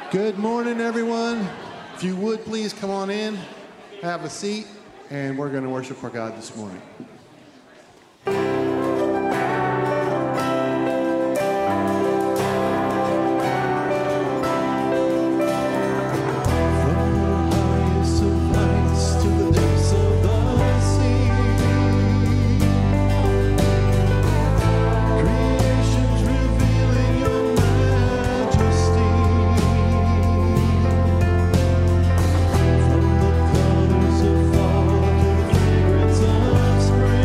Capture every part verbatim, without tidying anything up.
Good morning, everyone. If you would please come on in, have a seat, and we're going to worship our God this morning. From the colors of fall to the fragrance of spring.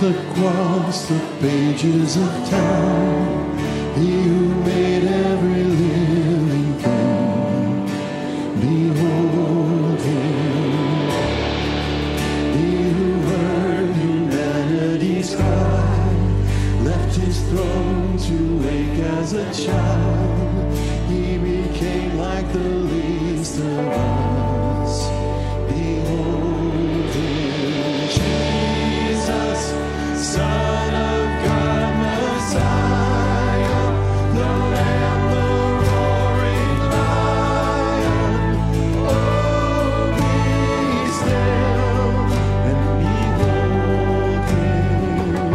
lost across the pages of time. He who made every living thing, behold him. He who heard humanity's cry, left his throne to wake as a child. He became like the least of us. Behold him, Jesus, Son of God, Messiah, the Lamb, the roaring Lion. Oh, be still and behold him.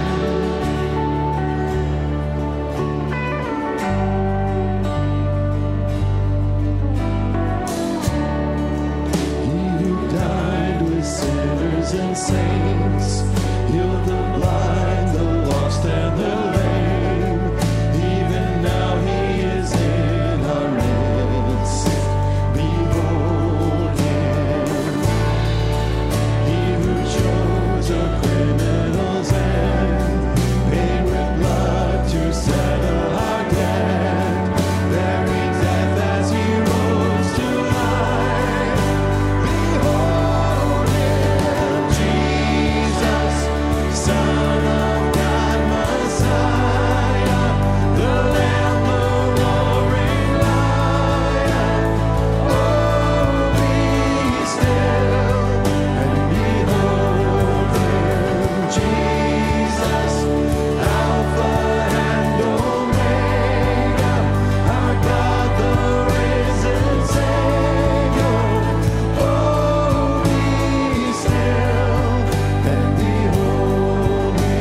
He who died with sinners and saints, healed the blind, the lost, and the lame. Even now he is in our midst. Behold him. He who chose a criminal's end, paid with blood to settle our debt, buried death as he rose to life. Behold him, Jesus, Son of God, Messiah, the Lamb, the roaring Lion. Oh, be still and behold him, Jesus, Alpha and Omega, our God, the risen Savior. Oh, be still and behold him.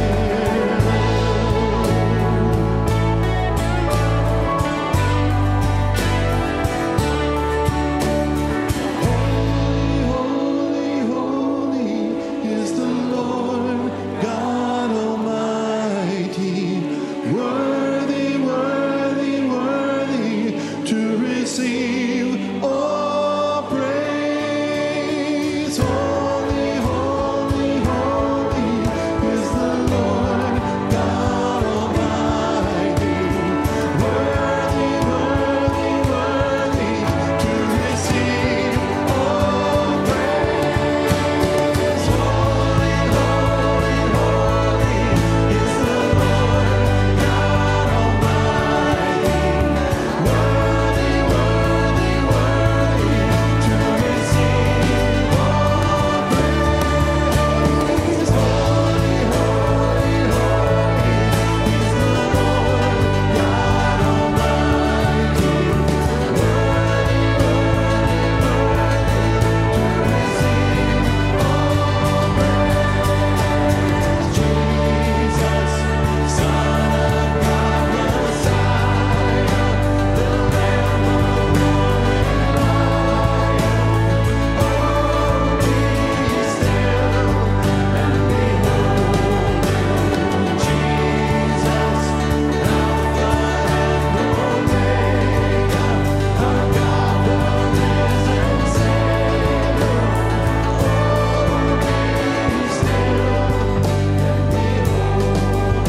Holy, holy, holy is the Lord God Almighty. Worthy, worthy, worthy to receive all praise. Holy, holy, holy is the Lord God Almighty. Worthy, worthy, worthy to receive all praise. Holy, holy, holy is the Lord God Almighty. Worthy, worthy, worthy to receive all praise. Holy, holy, holy is the Lord God Almighty. Worthy, worthy, worthy to receive all praise. Jesus, Son of God, Messiah, the Lamb, the roaring Lion. Oh, be still and behold him, Jesus, Alpha and Omega, our God, the risen Savior. Oh, be still and behold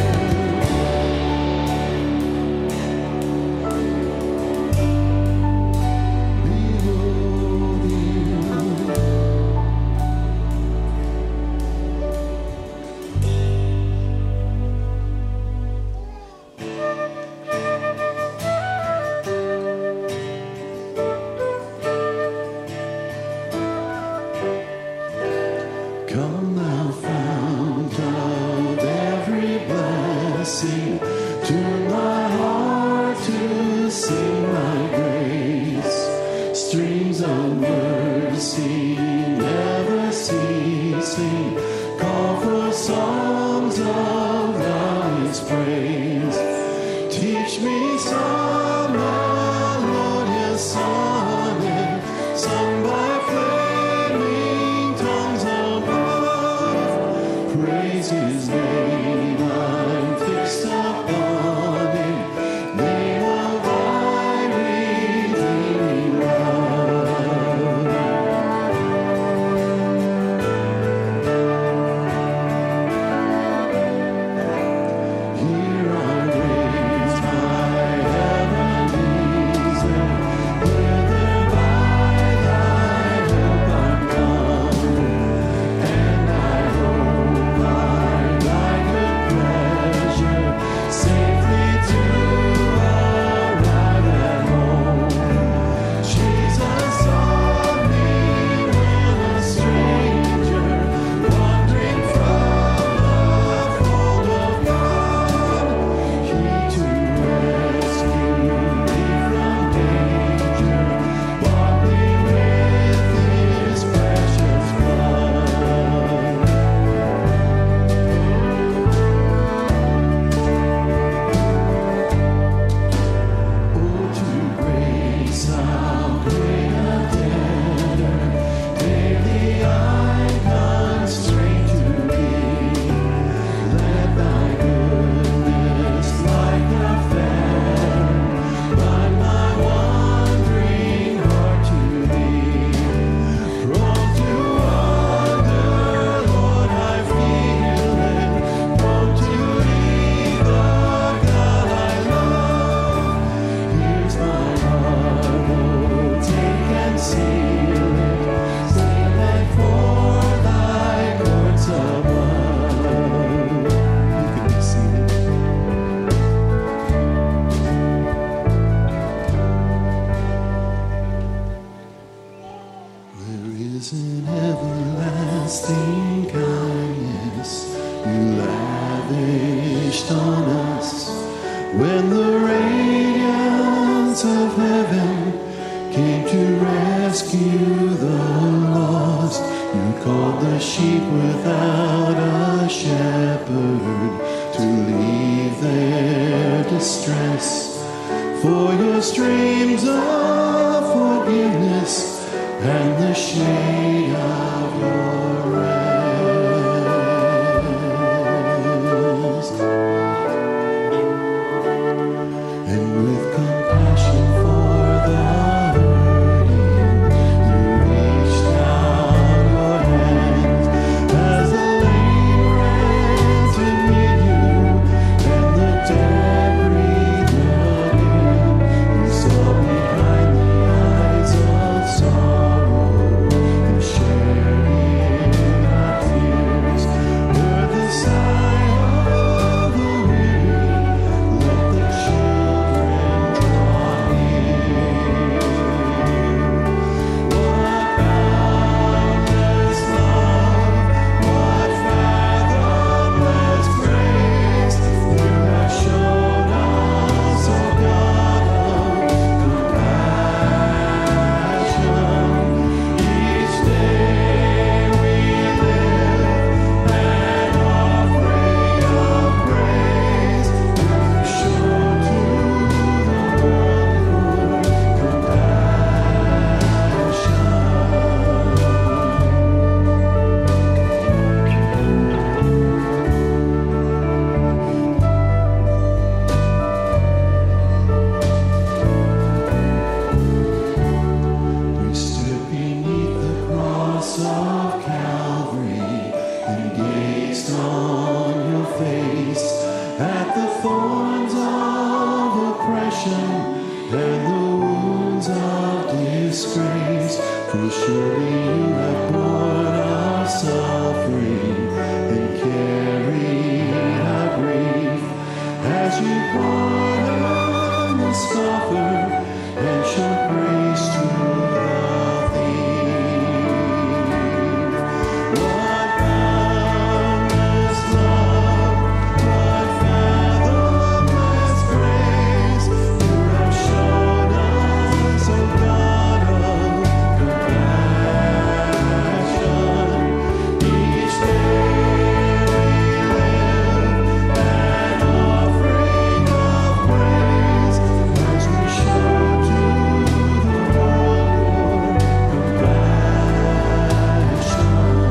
him. Behold him. Come thou fount of every blessing, tune my heart to sing thy grace. Streams of mercy never ceasing, call for songs of God's praise. Teach me some, my Lord, yes, sonnet, sung by flaming tongues above. Praise his name, I'm fixed upon shown us when the radiance of heaven came to rescue the lost. You called the sheep without a shepherd to leave their distress. For your streams of forgiveness and the shade of your rest. And with compassion for the hurting, you reached out your hands as the lame ran to meet you and the dead breathed again. You saw behind the eyes of sorrow and shared in our tears. Heard the sigh of the weary, let the children draw near. What boundless love, what fathomless grace you have shown us, O God of compassion. Each day we live an offering of praise. You show to the world your We stood beneath the cross of Calvary and gazed on your face at the thorns of oppression and the wounds of disgrace. For surely you have borne our suffering and carried our grief as you pardon the scoffer and show grace to the thief. What boundless love, what fathomless grace you have shown us, O God of compassion. Each day we live an offering of praise as we show to the world your compassion.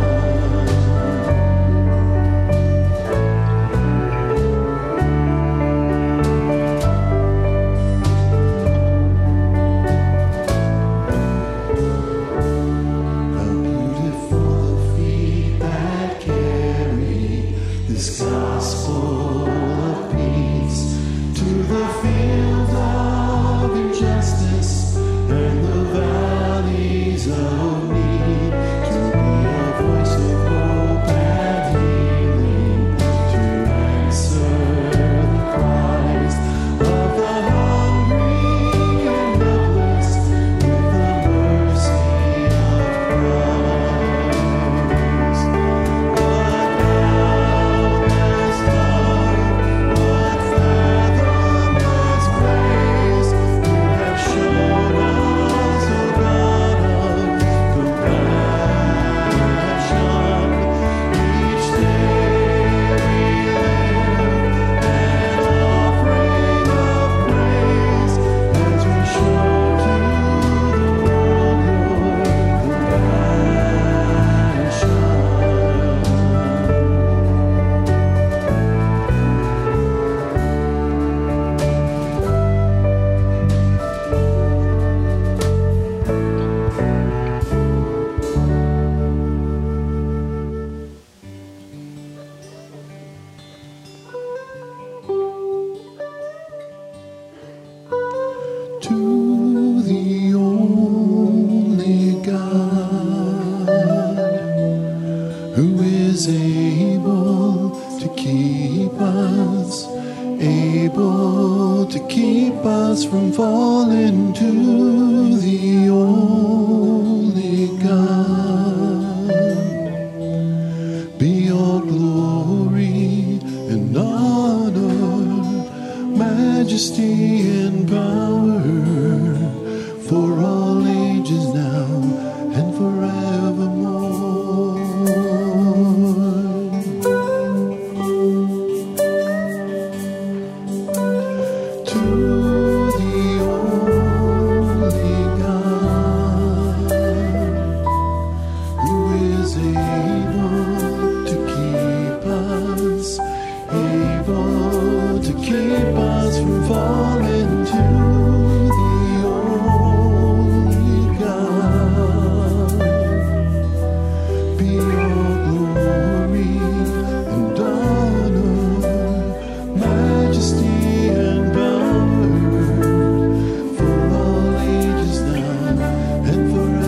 How beautiful the feet that carry this gospel of peace to the field of injustice and the valleys of need, to be a voice of hope and healing, to answer the cries of the hungry and helpless with the mercy of Christ. What boundless love, what fathomless grace you have shown us, O God of compassion. Each day we live an offering of praise as we show to the world your compassion. To the only God who is able to keep us, able to keep us from falling, to the only God be all glory and honor majesty and power for all ages now and forevermore. To the only God who is able to keep us, able to keep us from falling, to the only God be all glory and honor, majesty and power for all ages now and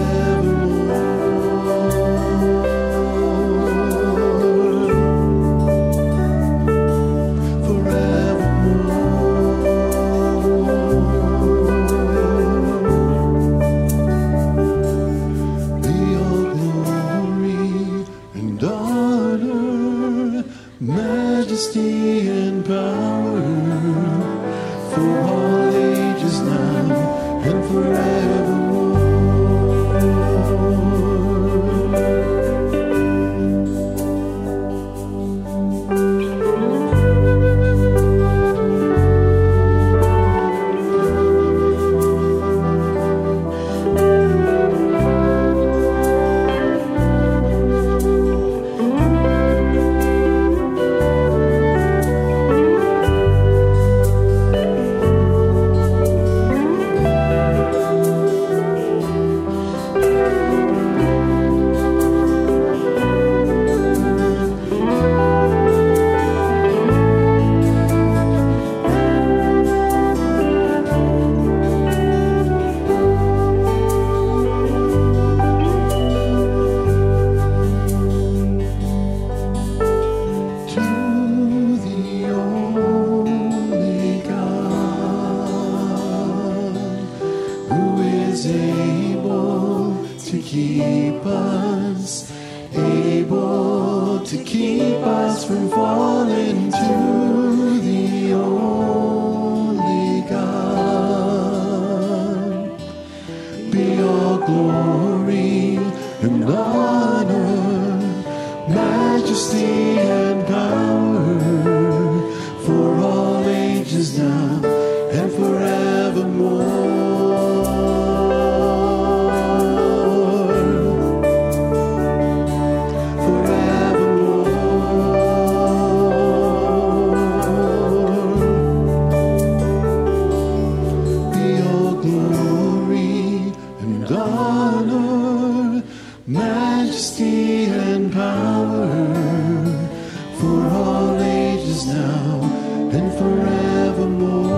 forevermore. Be all glory and honor, majesty and power for all ages now and forevermore. To the only God who is able to keep us, able to keep us from falling, to the only God be all glory and honor, majesty and power for all ages now and forevermore. Forevermore. Be all glory and honor, majesty and power for all ages now and forevermore.